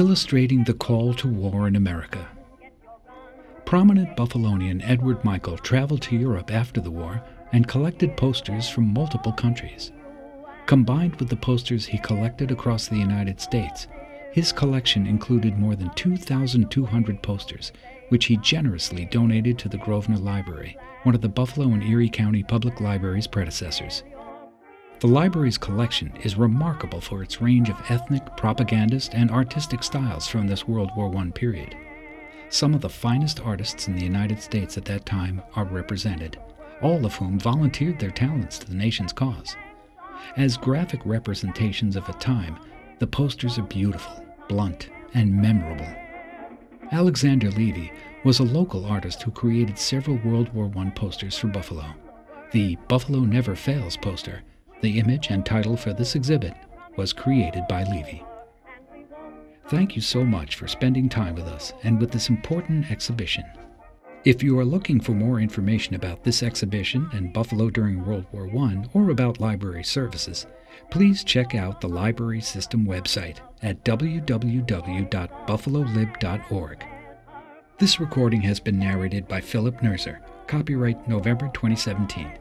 illustrating the call to war in America. Prominent Buffalonian Edward Michael traveled to Europe after the war and collected posters from multiple countries. Combined with the posters he collected across the United States, his collection included more than 2,200 posters, which he generously donated to the Grosvenor Library, one of the Buffalo and Erie County Public Library's predecessors. The library's collection is remarkable for its range of ethnic, propagandist, and artistic styles from this World War I period. Some of the finest artists in the United States at that time are represented, all of whom volunteered their talents to the nation's cause. As graphic representations of a time, the posters are beautiful, blunt, and memorable. Alexander Levy was a local artist who created several World War I posters for Buffalo. The Buffalo Never Fails poster, the image and title for this exhibit, was created by Levy. Thank you so much for spending time with us and with this important exhibition. If you are looking for more information about this exhibition and Buffalo during World War I or about library services, please check out the Library System website at www.buffalolib.org. This recording has been narrated by Philip Nerzer. Copyright November 2017.